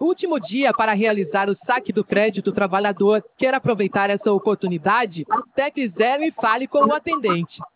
Último dia para realizar o saque do crédito trabalhador. Quer aproveitar essa oportunidade? Tecle 0 e fale com o atendente.